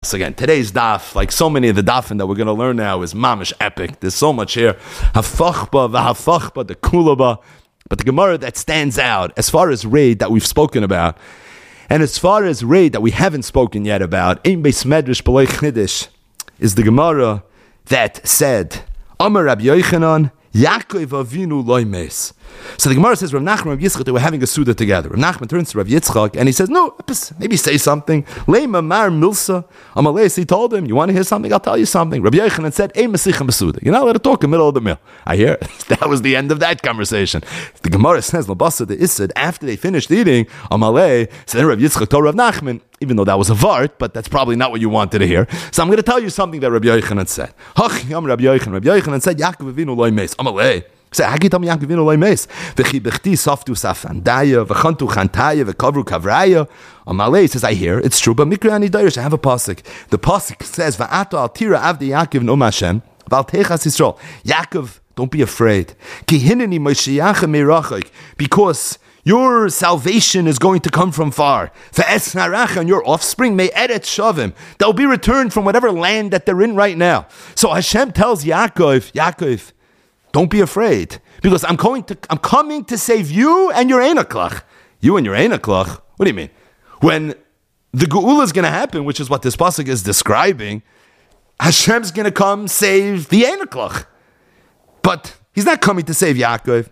So again, today's daf, like so many of the dafin that we're going to learn now, is mamish epic. There's so much here. Hafachba, v'hafachba, the kulaba. But the Gemara that stands out, as far as raid that we've spoken about, and as far as raid that we haven't spoken yet about, Ein Beis Medrash B'loi Chiddush, is the Gemara that said, Amar Rabbi Yochanan, Yaakov Avinu loy mes. So the Gemara says, Rav Nachman and Rav Yitzchak, they were having a Suda together. Rav Nachman turns to Rav Yitzchak and he says, no, maybe say something. Leima mar milsa. Amalei, he told him, you want to hear something? I'll tell you something. Rabbi Yochanan said, Ein Masichem B'Suda. You're not allowed to talk in the middle of the meal. I hear it. That was the end of that conversation. The Gemara says, Labasa the Isad, after they finished eating, Amalei, so then Rav Yitzchak told Rav Nachman, even though that was a vart, but that's probably not what you wanted to hear. So I'm going to tell you something that Rabbi Yochanan said. Hach yam Rabbi Yochanan said, Yaakov Avinu loy mes. Amalei. Say, how can you tell me Yaakov Avinu loy mes? V'chi b'chti saftu safandaya, v'chantu chantaya, v'kavru kavraya. Amalei says, I hear, it's true, but mikra ani dayrish, I have a pasuk. The pasuk says, V'ato al tira avdi Yaakov no Hashem, v'al techas Yisrael. Yaakov, don't be afraid. Ki hineni moshiach meirachik, because your salvation is going to come from far. And your offspring may eretz shavim. They'll be returned from whatever land that they're in right now. So Hashem tells Yaakov, don't be afraid, because I'm coming to save you and your Einaklach. You and your Einaklach? What do you mean? When the Geula is going to happen, which is what this pasuk is describing, Hashem's going to come save the Einaklach. But he's not coming to save Yaakov.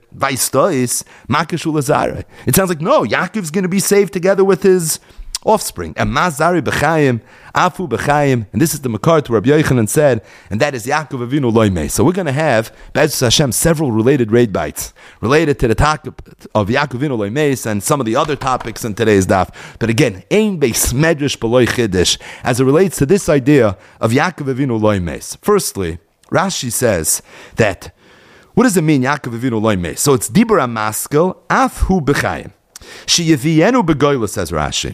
It sounds like, no, Yaakov's going to be saved together with his offspring. And Mazari b'chayim, Afu b'chayim, and this is the Makar to Rabbi Yochanan said, and that is Yaakov Avinu loy mes. So we're going to have, Be'ezus Hashem, several related raid bites related to the topic of Yaakov Avinu loy mes and some of the other topics in today's daf. But again, Ein Beis Medrash B'loi Chiddush, as it relates to this idea of Yaakov Avinu loy mes. Firstly, Rashi says that, what does it mean, Yaakov Avinu loy mes? So it's Dibur HaMaskel, Afu b'chayim. She'yevienu b'goyla, says Rashi.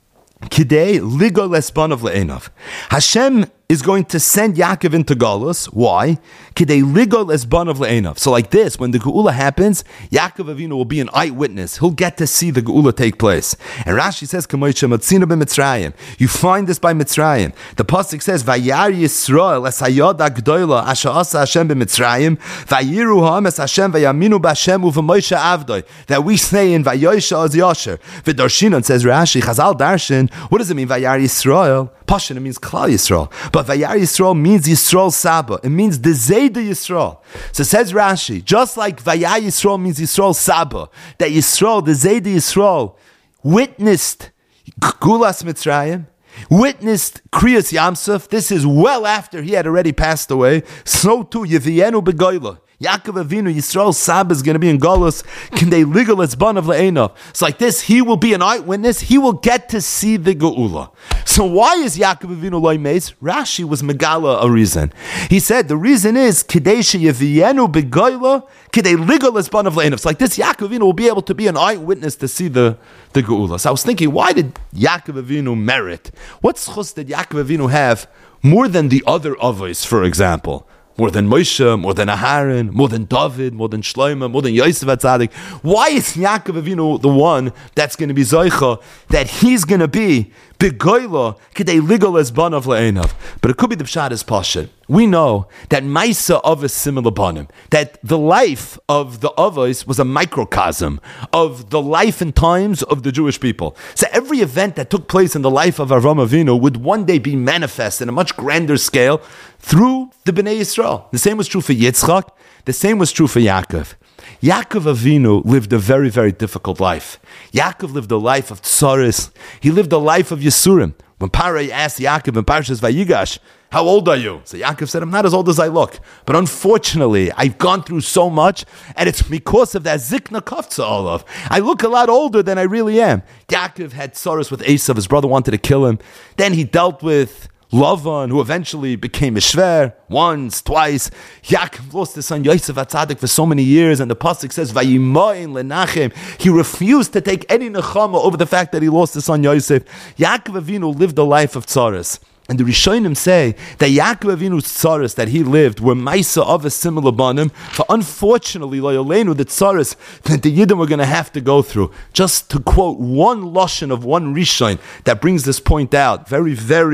Kidei ligo lesbanav le'enav. Hashem is going to send Yaakov into Galus. Why? Kidei ligo lesbanav le'enav. So like this, when the Geula happens, Yaakov Avinu will be an eyewitness. He'll get to see the Geula take place. And Rashi says, Kamoisha matzina b'Mitzrayim. You find this by Mitzrayim. The pasuk says, Vayar Yisrael es hayod hagdoila asher asa Hashem b'Mitzrayim, vayiru ha'am es Hashem vayaminu b'Hashem u'v'Moshe avdoi. That we say in Vayosha az Yasher. V'darshinon, says Rashi, Chazal darshin, what does it mean, Vayar Yisrael? Pashin, it means Klal Yisrael. But Vayar Yisrael means Yisrael Saba. It means the Zayda Yisrael. So says Rashi, just like Vayar Yisrael means Yisrael Saba, that Yisrael, the Zayda Yisrael, witnessed Gulas Mitzrayim, witnessed Kriyas Yamsuf. This is well after he had already passed away. So too, Yevienu Begoyla. Yaakov Avinu, Yisrael Sab is going to be in Galus. Can they legal its ban of le'enov? It's like this. He will be an eyewitness. He will get to see the Geula. So why is Yaakov Avinu loy mes? Rashi was megala a reason. He said the reason is Kidei sheyevienu begoyla kidei legal its ban of le'enov. It's like this. Yaakov Avinu will be able to be an eyewitness to see the Geula. So I was thinking, why did Yaakov Avinu merit? What schus did Yaakov Avinu have more than the other avos, for example? More than Moshe, more than Aharon, more than David, more than Shlomo, more than Yosef HaTzadik. Why is Yaakov Avinu the one that's going to be Zoicha, that he's going to be Begoyla, Kidei Ligol Es Banav Le'enav? But it could be the Pshat is Pashat. We know that Maisa Avos similar Banim, that the life of the Avos was a microcosm of the life and times of the Jewish people. So every event that took place in the life of Avraham Avinu would one day be manifest in a much grander scale through the Bnei Yisrael. The same was true for Yitzchak. The same was true for Yaakov. Yaakov Avinu lived a very, very difficult life. Yaakov lived a life of tsaris. He lived a life of Yisurim. When Parai asked Yaakov in Parshas Vayigash, how old are you? So Yaakov said, I'm not as old as I look. But unfortunately, I've gone through so much, and it's because of that Zikna Kafza Olav. I look a lot older than I really am. Yaakov had tsaris with Esav. His brother wanted to kill him. Then he dealt with Lavan, who eventually became a shver, once, twice. Yaakov lost his son Yosef HaTzadik for so many years, and the pasuk says, Vayimayin lenachem. He refused to take any nechama over the fact that he lost his son Yosef. Yaakov Avinu lived a life of tzaras. And the Rishonim say that Yaakov Avinu's tzaras that he lived were maisa of a similar banim. For unfortunately, loyalenu, the tzaras that the Yidden were going to have to go through. Just to quote one lashon of one Rishon that brings this point out very, very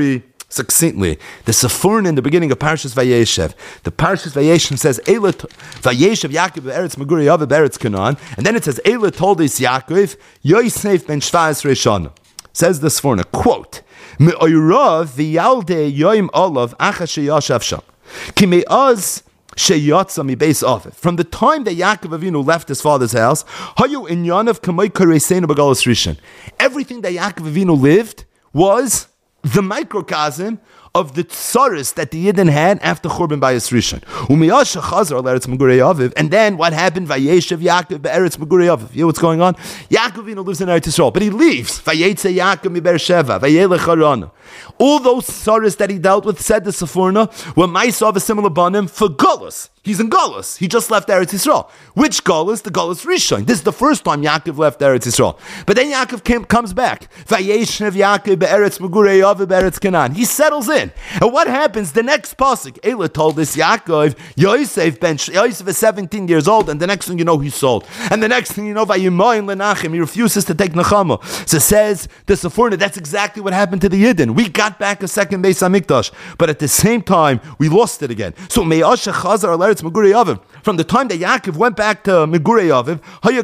succinctly. The Sephorna in the beginning of Parshas Vayeshev. The Parshas Vayeshev says, Vayeshev Yaakov be'eretz Meguri Yav be'eretz Canaan. And then it says, Eila told us Yaakov, Yosef ben Shvaz Rishon. Says the Sephorna, quote, Me'oirav v'yalde yoim olav acha sheyashav sham. Ki me'az sheyatza mi beis Aviv. From the time that Yaakov Avinu left his father's house, hayu inyanav kamay kareseinu b'galus rishon. Everything that Yaakov Avinu lived was the microcosm of the tsaris that the Yidden had after Churban Bayis Rishon. Umiyasha chazar l'eretz Megurei Aviv. And then what happened? Vayeshev Yaakov be'eretz Megurei Aviv. You know what's going on? Yaakov Avinu lives in Eretz Yisrael, but he leaves. Vayetze Yaakov mi Beersheva. Vayelech Harana. All those tsaris that he dealt with, said the Sephorna, were Ma'asav similar banim for Golus. He's in Golus. He just left Eretz Yisrael. Which Golus? The Golus Rishon. This is the first time Yaakov left Eretz Yisrael. But then Yaakov comes back. Vayeshev Yaakov be'eretz Megurei Aviv be'eretz Canaan. He settles in. And what happens? The next pasuk, Eila told us Yaakov, Yosef is 17 years old, and the next thing you know, he's sold. And the next thing you know, Vayimayim lenachim, he refuses to take Nechama. So says the Sephorna, that's exactly what happened to the Yidden. We got back a second Beis HaMikdash, but at the same time, we lost it again. So Me'asha Chazar Al Megurei Aviv. From the time that Yaakov went back to Megurei Aviv,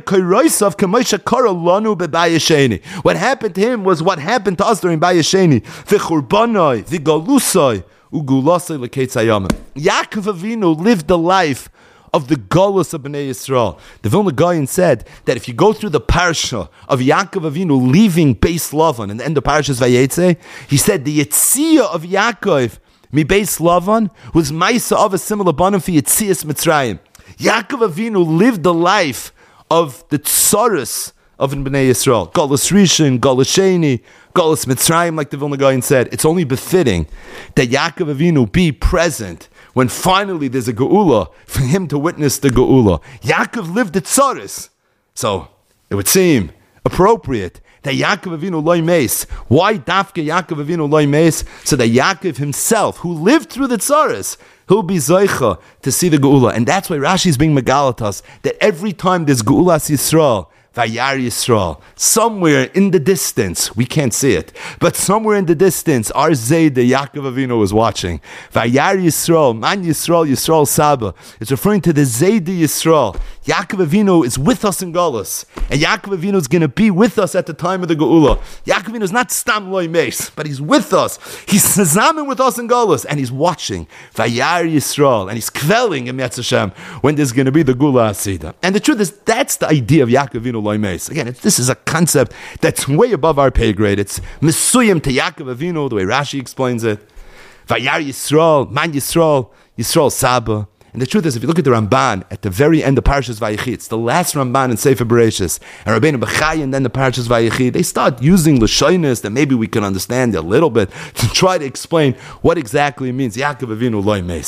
what happened to him was what happened to us during Bayesheni. V'churbanai, v'galusai, ugulasai l'keitzayam. Yaakov Avinu lived the life of the Golus of Bnei Yisrael. The Vilna Gaon said that if you go through the parsha of Yaakov Avinu leaving Beis Lavan and the end of Parshas Vayetze, he said the Yetziyah of Yaakov Mi Beis Lavan was Maisa of a similar banim for Yetzias Mitzrayim. Yaakov Avinu lived the life of the tsaris of Bnei Yisrael. Golus Rishon, Golus Sheni, Golus Mitzrayim, like the Vilna Gaon said. It's only befitting that Yaakov Avinu be present when finally there's a Geula for him to witness the Geula. Yaakov lived the tsaris. So it would seem appropriate that Yaakov Avinu loy meis. Why dafke Yaakov Avinu loy meis? So that Yaakov himself, who lived through the tsaris, he'll be zoicha to see the Geula. And that's why Rashi is being megalatas, that every time there's Geulas Yisrael, Vayar Yisrael, somewhere in the distance, we can't see it, but somewhere in the distance, our Zayda, Yaakov Avinu, was watching. Vayar Yisrael, Man Yisrael, Yisrael Saba. It's referring to the Zayda Yisrael. Yaakov Avinu is with us in Golus, and Yaakov Avinu is going to be with us at the time of the Geula. Yaakov Avinu is not Stam Loy Meis, but he's with us. He's Zazamin with us in Golus, and he's watching Vayar Yisrael, and he's kvelling in Yetz Hashem when there's going to be the Geula Asida. And the truth is, that's the idea of Yaakov Avinu Loy Meis. Again, this is a concept that's way above our pay grade. It's Mesuyim to Yaakov Avinu, the way Rashi explains it. Vayar Yisrael, Man Yisrael, Yisrael Saba. And the truth is, if you look at the Ramban, at the very end of Parshas Vayechi, it's the last Ramban in Sefer Bereshis, and Rabbeinu Bechai, and then the Parshas Vayechi, they start using Lashonis that maybe we can understand a little bit to try to explain what exactly it means Yaakov Avinu Loy Meis.